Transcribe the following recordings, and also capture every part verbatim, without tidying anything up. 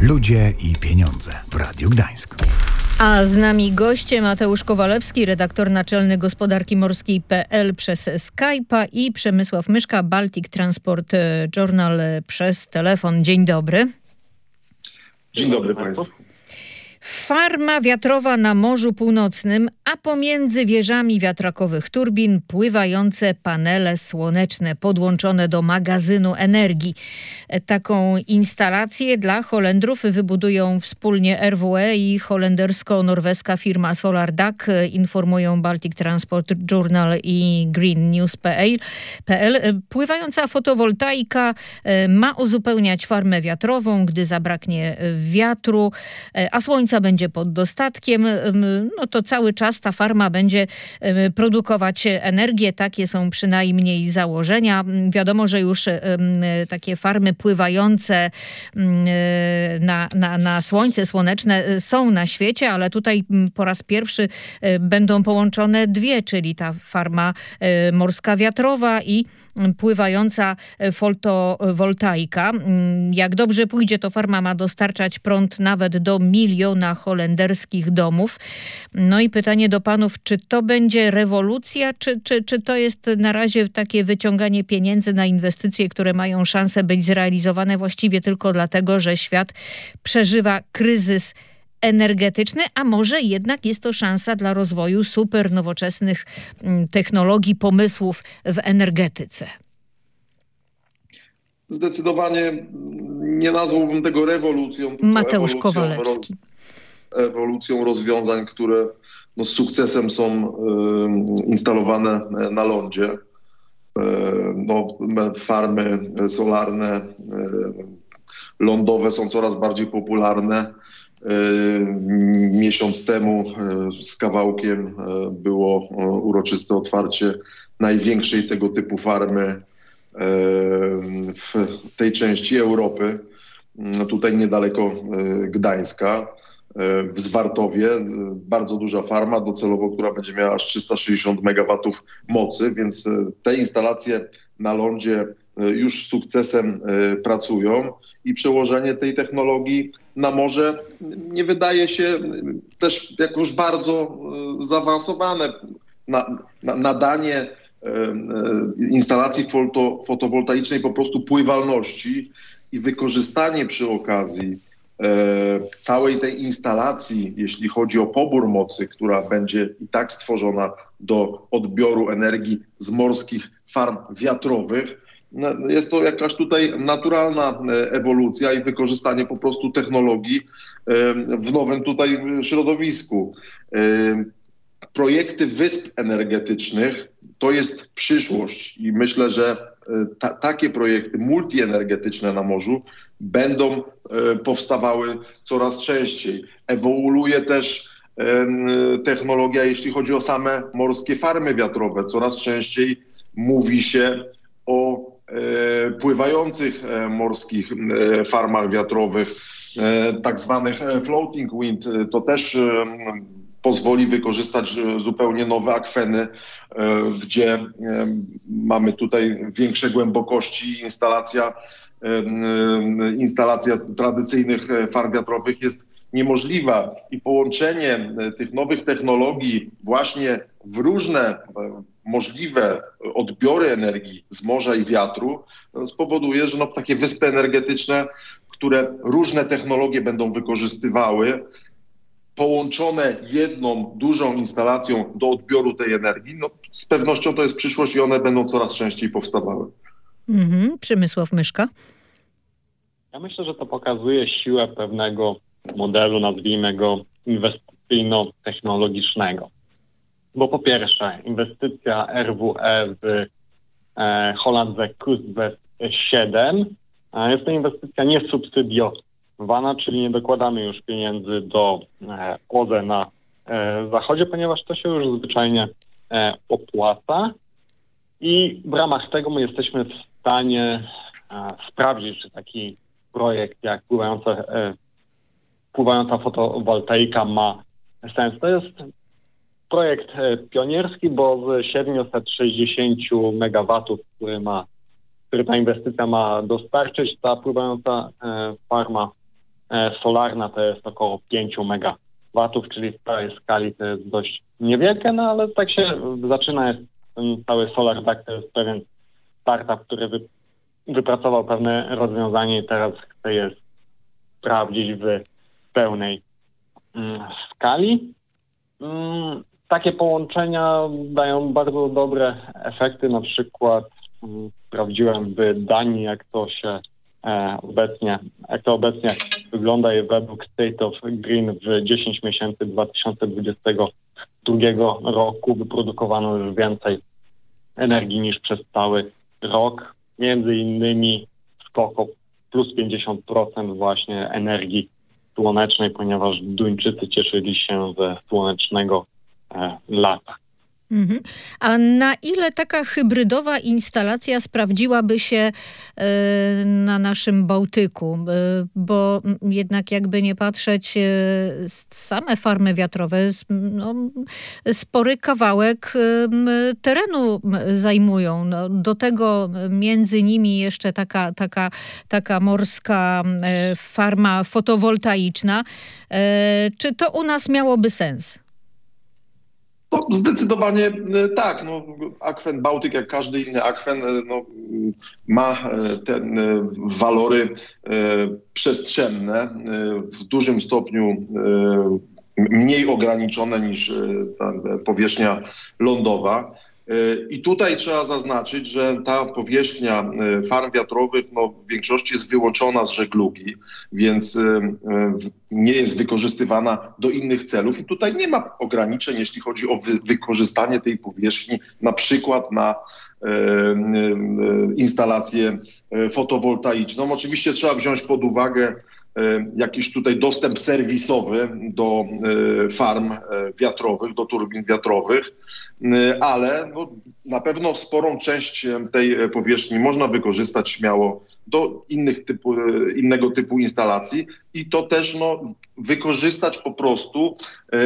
Ludzie i pieniądze w Radiu Gdańsk. A z nami goście Mateusz Kowalewski, redaktor naczelny Gospodarki Morskiej kropka pe el przez Skype'a i Przemysław Myszka, Baltic Transport Journal przez telefon. Dzień dobry. Dzień dobry Państwu. Farma wiatrowa na Morzu Północnym, a pomiędzy wieżami wiatrakowych turbin pływające panele słoneczne podłączone do magazynu energii. Taką instalację dla Holendrów wybudują wspólnie er wu e i holendersko-norweska firma Solardag, informują Baltic Transport Journal i Green News kropka pe el. Pływająca fotowoltaika ma uzupełniać farmę wiatrową, gdy zabraknie wiatru, a słońca będzie pod dostatkiem, no to cały czas ta farma będzie produkować energię. Takie są przynajmniej założenia. Wiadomo, że już takie farmy pływające na, na, na słońce słoneczne są na świecie, ale tutaj po raz pierwszy będą połączone dwie, czyli ta farma morska wiatrowa i pływająca fotowoltaika. Jak dobrze pójdzie, to farma ma dostarczać prąd nawet do miliona holenderskich domów. No i pytanie do panów, czy to będzie rewolucja, czy, czy, czy to jest na razie takie wyciąganie pieniędzy na inwestycje, które mają szansę być zrealizowane właściwie tylko dlatego, że świat przeżywa kryzys energetyczny, a może jednak jest to szansa dla rozwoju super nowoczesnych technologii, pomysłów w energetyce? Zdecydowanie nie nazwałbym tego rewolucją, tylko Mateusz ewolucją, Kowalewski. Roz, ewolucją rozwiązań, które no, z sukcesem są y, instalowane na lądzie. Y, no, farmy solarne, y, lądowe są coraz bardziej popularne. Miesiąc temu z kawałkiem było uroczyste otwarcie największej tego typu farmy w tej części Europy, tutaj niedaleko Gdańska, w Zwartowie. Bardzo duża farma docelowo, która będzie miała aż trzysta sześćdziesiąt megawatów mocy, więc te instalacje na lądzie już z sukcesem pracują i przełożenie tej technologii na morze nie wydaje się też jakoś bardzo zaawansowane. Na, na, nadanie instalacji foto, fotowoltaicznej po prostu pływalności i wykorzystanie przy okazji całej tej instalacji, jeśli chodzi o pobór mocy, która będzie i tak stworzona do odbioru energii z morskich farm wiatrowych, jest to jakaś tutaj naturalna ewolucja i wykorzystanie po prostu technologii w nowym tutaj środowisku. Projekty wysp energetycznych to jest przyszłość i myślę, że ta, takie projekty multienergetyczne na morzu będą powstawały coraz częściej. Ewoluuje też technologia, jeśli chodzi o same morskie farmy wiatrowe. Coraz częściej mówi się o e, pływających e, morskich e, farmach wiatrowych, e, tak zwanych floating wind. To też e, pozwoli wykorzystać zupełnie nowe akweny, e, gdzie e, mamy tutaj większe głębokości. Instalacja, e, e, instalacja tradycyjnych farm wiatrowych jest niemożliwa i połączenie tych nowych technologii właśnie w różne możliwe odbiory energii z morza i wiatru spowoduje, że no, takie wyspy energetyczne, które różne technologie będą wykorzystywały, połączone jedną dużą instalacją do odbioru tej energii, no, z pewnością to jest przyszłość i one będą coraz częściej powstawały. Mhm. Przemysław Myszka. Ja myślę, że to pokazuje siłę pewnego modelu, nazwijmy go inwestycyjno-technologicznego. Bo po pierwsze, inwestycja er wu e w e, Hollandse Kustwest siedem e, jest to inwestycja niesubsydiowana, czyli nie dokładamy już pieniędzy do e, O Z E na e, zachodzie, ponieważ to się już zwyczajnie e, opłaca i w ramach tego my jesteśmy w stanie e, sprawdzić, czy taki projekt jak pływająca, e, pływająca fotowoltaika ma sens. To jest projekt pionierski, bo z siedemset sześćdziesiąt megawatów, który ma, który ta inwestycja ma dostarczyć, ta pływająca e, farma solarna to jest około pięć megawatów, czyli w całej skali to jest dość niewielkie, no ale tak się zaczyna, jest ten cały Solar Bank, to jest pewien startup, który wy, wypracował pewne rozwiązanie i teraz chce je sprawdzić w pełnej mm, skali. Mm, takie połączenia dają bardzo dobre efekty, na przykład mm, sprawdziłem w Danii, jak to się e, obecnie, jak to obecnie wygląda i według State of Green w dziesięć miesięcy dwa tysiące dwudziestego drugiego roku wyprodukowano już więcej energii niż przez cały rok. Między innymi skok o plus pięćdziesiąt procent właśnie energii słonecznej, ponieważ Duńczycy cieszyli się ze słonecznego e, lata. Mhm. A na ile taka hybrydowa instalacja sprawdziłaby się y, na naszym Bałtyku? Y, bo jednak jakby nie patrzeć, y, same farmy wiatrowe no, spory kawałek y, terenu zajmują. No, do tego między nimi jeszcze taka, taka, taka morska y, farma fotowoltaiczna. Y, czy to u nas miałoby sens? No, zdecydowanie tak. No, akwen Bałtyk, jak każdy inny akwen, no, ma te walory przestrzenne w dużym stopniu mniej ograniczone niż ta powierzchnia lądowa. I tutaj trzeba zaznaczyć, że ta powierzchnia farm wiatrowych no, w większości jest wyłączona z żeglugi, więc nie jest wykorzystywana do innych celów. I tutaj nie ma ograniczeń, jeśli chodzi o wy- wykorzystanie tej powierzchni, na przykład na e, e, instalację fotowoltaiczną. Oczywiście trzeba wziąć pod uwagę jakiś tutaj dostęp serwisowy do farm wiatrowych, do turbin wiatrowych, ale no, na pewno sporą część tej powierzchni można wykorzystać śmiało do innych typu, innego typu instalacji i to też no, wykorzystać po prostu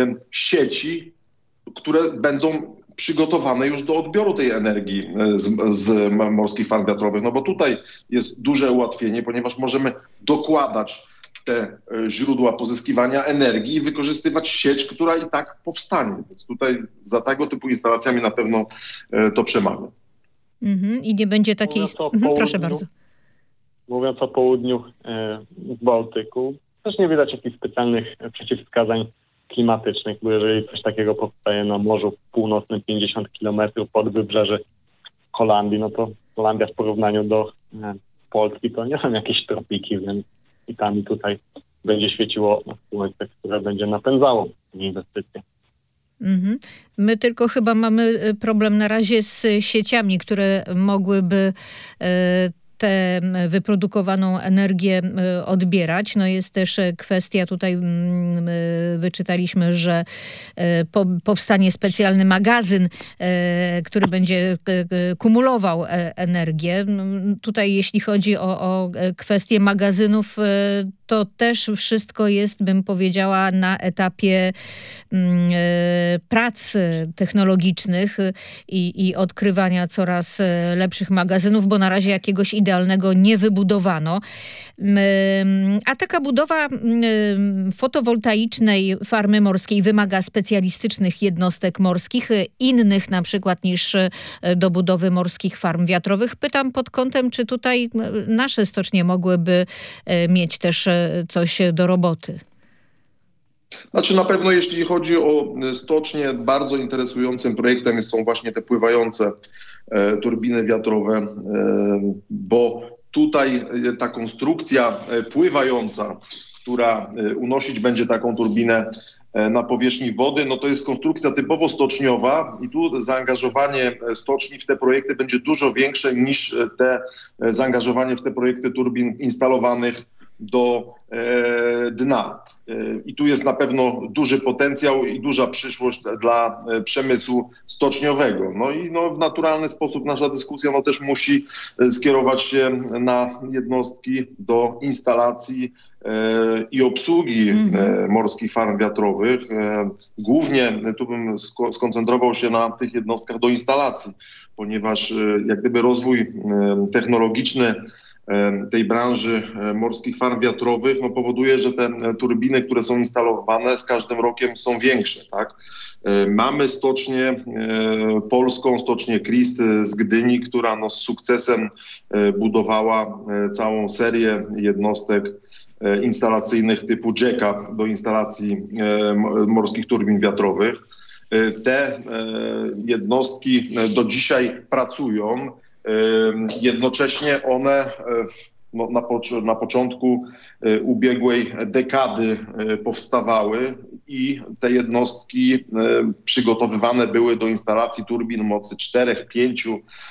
sieci, które będą przygotowane już do odbioru tej energii z, z morskich farm wiatrowych. No bo tutaj jest duże ułatwienie, ponieważ możemy dokładać te źródła pozyskiwania energii i wykorzystywać sieć, która i tak powstanie. Więc tutaj za tego typu instalacjami na pewno to przemawia. Mhm. I nie będzie takiej... Mhm, proszę bardzo. Mówiąc o południu w Bałtyku, też nie widać jakichś specjalnych przeciwwskazań klimatycznych, bo jeżeli coś takiego powstaje na Morzu Północnym pięćdziesiąt kilometrów pod wybrzeże Holandii, no to Holandia w porównaniu do Polski to nie są jakieś tropiki, więc i tam i tutaj będzie świeciło słońce, które będzie napędzało inwestycje. Mm-hmm. My tylko chyba mamy problem na razie z sieciami, które mogłyby e, tę wyprodukowaną energię odbierać. No jest też kwestia, tutaj wyczytaliśmy, że powstanie specjalny magazyn, który będzie kumulował energię. Tutaj jeśli chodzi o, o kwestię magazynów, to też wszystko jest, bym powiedziała, na etapie prac technologicznych i, i odkrywania coraz lepszych magazynów, bo na razie jakiegoś idealnego nie wybudowano. A taka budowa fotowoltaicznej farmy morskiej wymaga specjalistycznych jednostek morskich, innych na przykład niż do budowy morskich farm wiatrowych. Pytam pod kątem, czy tutaj nasze stocznie mogłyby mieć też coś do roboty. Znaczy na pewno jeśli chodzi o stocznie, bardzo interesującym projektem są właśnie te pływające e, turbiny wiatrowe, e, bo tutaj ta konstrukcja pływająca, która unosić będzie taką turbinę na powierzchni wody, no to jest konstrukcja typowo stoczniowa i tu zaangażowanie stoczni w te projekty będzie dużo większe niż te zaangażowanie w te projekty turbin instalowanych do e, dna. E, I tu jest na pewno duży potencjał i duża przyszłość dla e, przemysłu stoczniowego. No i no, w naturalny sposób nasza dyskusja no, też musi e, skierować się na jednostki do instalacji e, i obsługi mm. e, morskich farm wiatrowych. E, głównie tu bym sko- skoncentrował się na tych jednostkach do instalacji, ponieważ e, jak gdyby rozwój e, technologiczny tej branży morskich farm wiatrowych, no powoduje, że te turbiny, które są instalowane, z każdym rokiem są większe, tak? Mamy stocznię polską, stocznię Christ z Gdyni, która no z sukcesem budowała całą serię jednostek instalacyjnych typu jackup do instalacji morskich turbin wiatrowych. Te jednostki do dzisiaj pracują. Jednocześnie one no, na, po, na początku ubiegłej dekady powstawały i te jednostki przygotowywane były do instalacji turbin mocy cztery pięć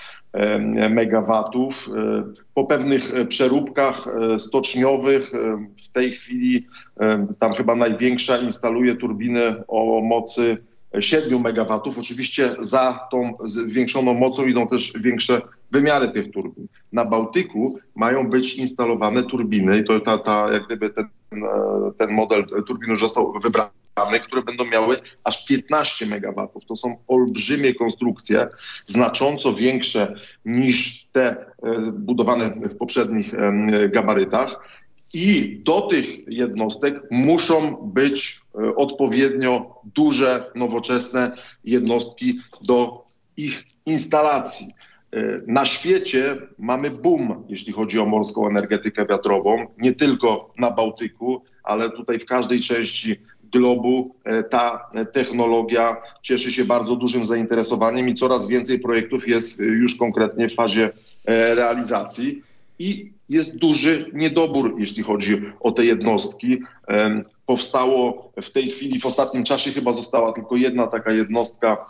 megawatów. Po pewnych przeróbkach stoczniowych w tej chwili tam chyba największa instaluje turbiny o mocy siedem megawatów. Oczywiście za tą zwiększoną mocą idą też większe wymiary tych turbin. Na Bałtyku mają być instalowane turbiny i to ta, ta jak gdyby ten, ten model turbin już został wybrany, które będą miały aż piętnaście megawatów. To są olbrzymie konstrukcje, znacząco większe niż te budowane w poprzednich gabarytach. I do tych jednostek muszą być odpowiednio duże, nowoczesne jednostki do ich instalacji. Na świecie mamy boom, jeśli chodzi o morską energetykę wiatrową, nie tylko na Bałtyku, ale tutaj w każdej części globu ta technologia cieszy się bardzo dużym zainteresowaniem i coraz więcej projektów jest już konkretnie w fazie realizacji. I jest duży niedobór, jeśli chodzi o te jednostki. Powstało w tej chwili, w ostatnim czasie chyba została tylko jedna taka jednostka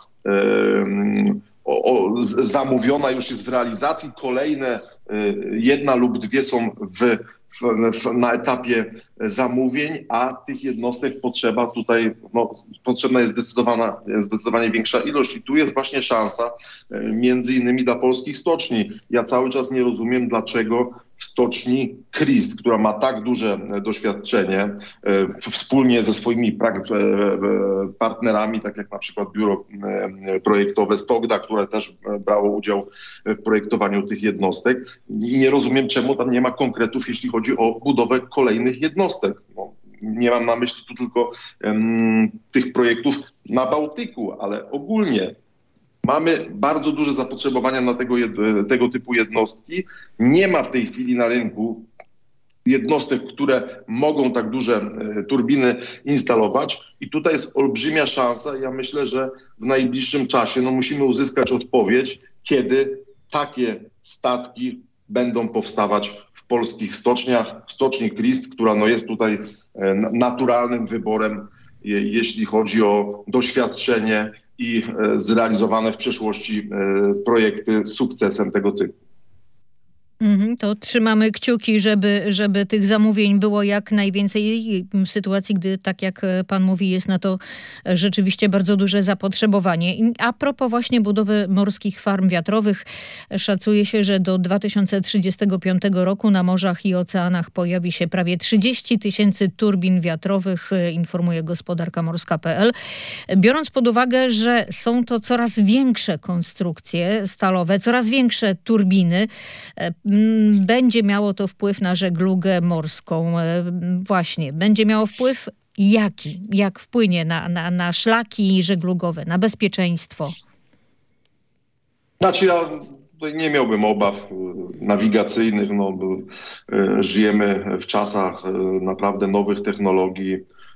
o, o, zamówiona, już jest w realizacji. Kolejne jedna lub dwie są w, w, w, na etapie zamówień, a tych jednostek potrzeba tutaj, no, potrzebna jest zdecydowana, zdecydowanie większa ilość i tu jest właśnie szansa między innymi dla polskich stoczni. Ja cały czas nie rozumiem, dlaczego w stoczni Christ, która ma tak duże doświadczenie wspólnie ze swoimi partnerami, tak jak na przykład biuro projektowe Stogda, które też brało udział w projektowaniu tych jednostek. I nie rozumiem, czemu tam nie ma konkretów, jeśli chodzi o budowę kolejnych jednostek. No, nie mam na myśli tu tylko um, tych projektów na Bałtyku, ale ogólnie mamy bardzo duże zapotrzebowania na tego, tego typu jednostki. Nie ma w tej chwili na rynku jednostek, które mogą tak duże e, turbiny instalować i tutaj jest olbrzymia szansa. Ja myślę, że w najbliższym czasie no, musimy uzyskać odpowiedź, kiedy takie statki będą powstawać w polskich stoczniach. W stoczni Christ, która no, jest tutaj e, naturalnym wyborem, je, jeśli chodzi o doświadczenie i e, zrealizowane w przeszłości e, projekty z sukcesem tego typu. Mhm, to trzymamy kciuki, żeby, żeby tych zamówień było jak najwięcej w sytuacji, gdy, tak jak pan mówi, jest na to rzeczywiście bardzo duże zapotrzebowanie. A propos właśnie budowy morskich farm wiatrowych, szacuje się, że do dwa tysiące trzydziestego piątego roku na morzach i oceanach pojawi się prawie trzydzieści tysięcy turbin wiatrowych, informuje gospodarka morska kropka pe el. Biorąc pod uwagę, że są to coraz większe konstrukcje stalowe, coraz większe turbiny, będzie miało to wpływ na żeglugę morską. Właśnie, będzie miało wpływ jaki? Jak wpłynie na, na, na szlaki żeglugowe, na bezpieczeństwo? Znaczy ja tutaj nie miałbym obaw nawigacyjnych. No, żyjemy w czasach naprawdę nowych technologii.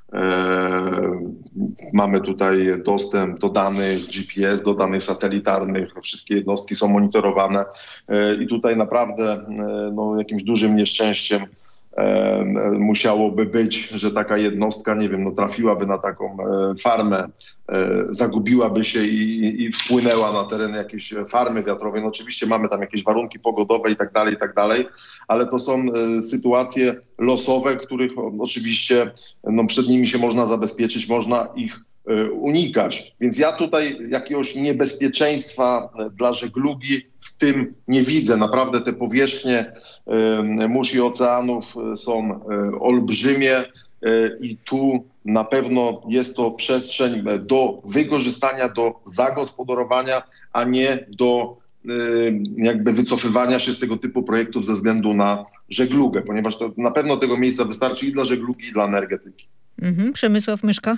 Mamy tutaj dostęp do danych G P S, do danych satelitarnych, wszystkie jednostki są monitorowane i tutaj naprawdę no, jakimś dużym nieszczęściem musiałoby być, że taka jednostka, nie wiem, no, trafiłaby na taką farmę, zagubiłaby się i, i wpłynęła na teren jakiejś farmy wiatrowej. No oczywiście mamy tam jakieś warunki pogodowe i tak dalej, i tak dalej, ale to są sytuacje losowe, których oczywiście no, przed nimi się można zabezpieczyć, można ich unikać. Więc ja tutaj jakiegoś niebezpieczeństwa dla żeglugi w tym nie widzę. Naprawdę te powierzchnie mórz i oceanów są olbrzymie i tu na pewno jest to przestrzeń do wykorzystania, do zagospodarowania, a nie do jakby wycofywania się z tego typu projektów ze względu na żeglugę, ponieważ to na pewno tego miejsca wystarczy i dla żeglugi, i dla energetyki. Mhm. Przemysław Myszka?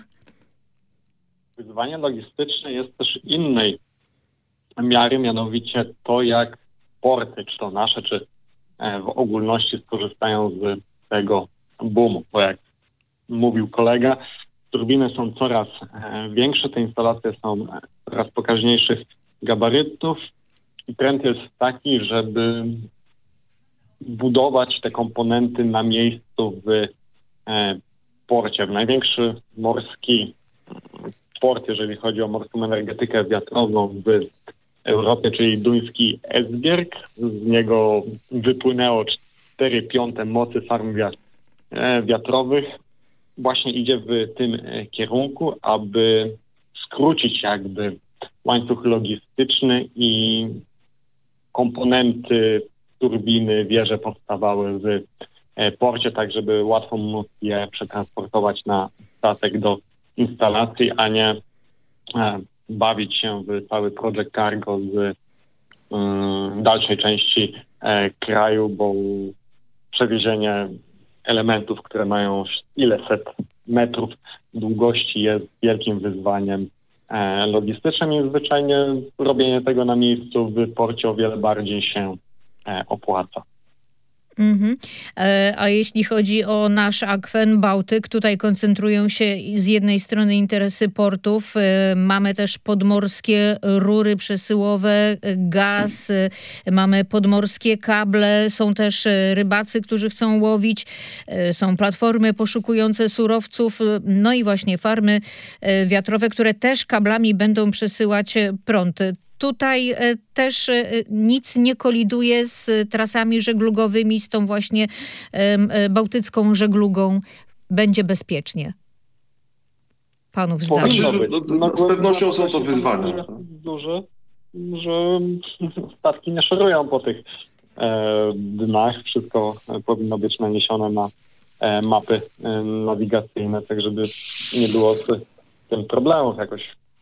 Wyzwanie logistyczne jest też innej miary, mianowicie to, jak porty, czy to nasze, czy w ogólności skorzystają z tego boomu. Bo jak mówił kolega, turbiny są coraz większe, te instalacje są coraz pokaźniejszych gabarytów i trend jest taki, żeby budować te komponenty na miejscu w porcie. Największy morski port, jeżeli chodzi o morską energetykę wiatrową w Europie, czyli duński Esbjerg. Z niego wypłynęło cztery piąte mocy farm wiatrowych. Właśnie idzie w tym kierunku, aby skrócić jakby łańcuch logistyczny i komponenty turbiny, wieże powstawały w porcie, tak żeby łatwo móc je przetransportować na statek do instalacji, a nie bawić się w cały project cargo z um, dalszej części e, kraju, bo przewiezienie elementów, które mają ile set metrów długości jest wielkim wyzwaniem e, logistycznym i zwyczajnie robienie tego na miejscu w porcie o wiele bardziej się e, opłaca. Mhm. A jeśli chodzi o nasz akwen Bałtyk, tutaj koncentrują się z jednej strony interesy portów, mamy też podmorskie rury przesyłowe, gaz, mamy podmorskie kable, są też rybacy, którzy chcą łowić, są platformy poszukujące surowców, no i właśnie farmy wiatrowe, które też kablami będą przesyłać prąd. Tutaj też nic nie koliduje z trasami żeglugowymi, z tą właśnie bałtycką żeglugą. Będzie bezpiecznie. Panów zdaniem. Znaczy, no, z pewnością są to wyzwania. Duże, że statki nie szorują po tych e, dnach. Wszystko powinno być naniesione na e, mapy e, nawigacyjne, tak żeby nie było z tym problemów jakoś.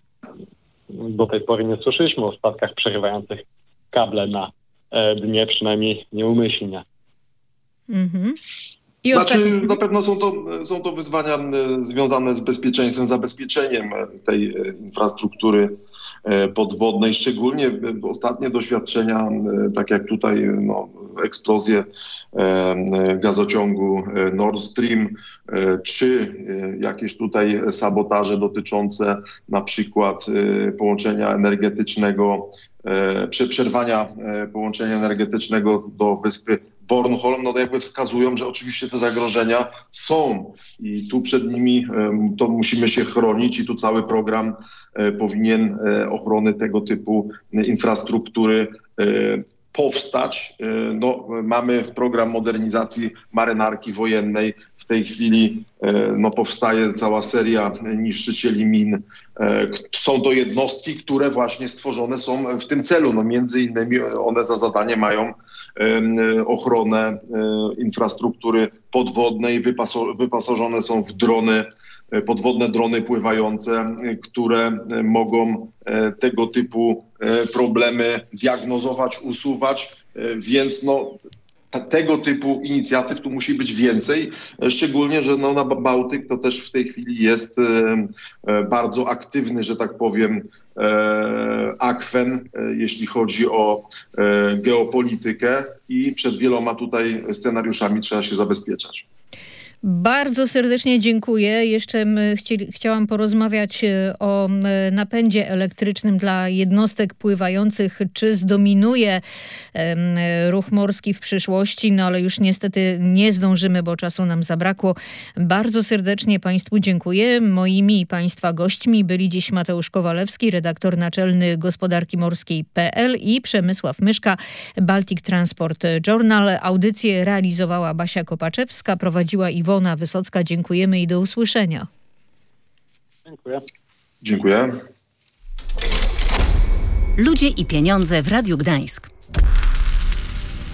Do tej pory nie słyszeliśmy o statkach przerywających kable na e, dnie, przynajmniej nieumyślnie. Mhm. I Znaczy, ostatni... na pewno są to, są to wyzwania związane z bezpieczeństwem, zabezpieczeniem tej infrastruktury podwodnej, szczególnie ostatnie doświadczenia, tak jak tutaj no, eksplozje gazociągu Nord Stream, czy jakieś tutaj sabotaże dotyczące na przykład połączenia energetycznego, przerwania połączenia energetycznego do wyspy Bornholm, no to jakby wskazują, że oczywiście te zagrożenia są i tu przed nimi to musimy się chronić i tu cały program powinien ochrony tego typu infrastruktury powstać. No, mamy program modernizacji marynarki wojennej. W tej chwili no, powstaje cała seria niszczycieli min. Są to jednostki, które właśnie stworzone są w tym celu. No, między innymi one za zadanie mają ochronę infrastruktury podwodnej. Wyposażone są w drony, podwodne drony pływające, które mogą tego typu problemy diagnozować, usuwać, więc no, ta, tego typu inicjatyw tu musi być więcej, szczególnie, że no, na Bałtyk to też w tej chwili jest e, bardzo aktywny, że tak powiem, e, akwen, e, jeśli chodzi o e, geopolitykę i przed wieloma tutaj scenariuszami trzeba się zabezpieczać. Bardzo serdecznie dziękuję. Jeszcze chci- chciałam porozmawiać o napędzie elektrycznym dla jednostek pływających. Czy zdominuje um, ruch morski w przyszłości? No ale już niestety nie zdążymy, bo czasu nam zabrakło. Bardzo serdecznie Państwu dziękuję. Moimi i Państwa gośćmi byli dziś Mateusz Kowalewski, redaktor naczelny gospodarki morskiej kropka pe el i Przemysław Myszka, Baltic Transport Journal. Audycję realizowała Basia Kopaczewska, prowadziła Iwona Iwona Wysocka. Dziękujemy i do usłyszenia. Dziękuję. Dziękuję. Ludzie i pieniądze w Radiu Gdańsk.